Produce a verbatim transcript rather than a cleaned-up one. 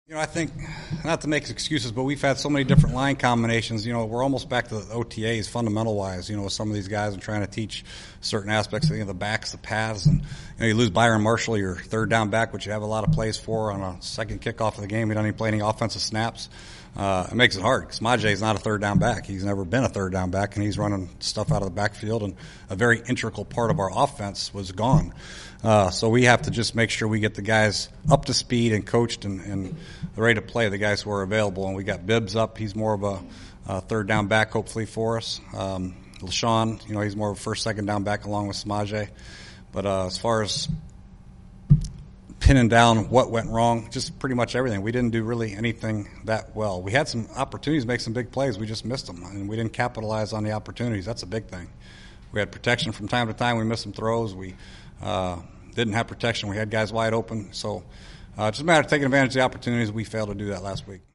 You know, I think, not to make excuses, but we've had so many different line combinations. You know, we're almost back to the O T As fundamental-wise, you know, with some of these guys and trying to teach certain aspects of you know, the backs, the paths. And, you know, you lose Byron Marshall, your third down back, which you have a lot of plays for on a second kickoff of the game. He doesn't even play any offensive snaps. Uh, it makes it hard because Majay is not a third down back. He's never been a third down back, and he's running stuff out of the backfield, and a very integral part of our offense was gone. Uh, so we have to just make sure we get the guys up to speed and coached and, and ready to play, the guys who are available. And we got Bibbs up. He's more of a, a third down back, hopefully, for us. Um, LaShawn, you know, he's more of a first, second down back along with Samaje. But uh, as far as pinning down what went wrong, just pretty much everything. We didn't do really anything that well. We had some opportunities to make some big plays. We just missed them, and we didn't capitalize on the opportunities. That's a big thing. We had protection from time to time. We missed some throws. We uh, didn't have protection. We had guys wide open. So uh, it's just a matter of taking advantage of the opportunities. We failed to do that last week.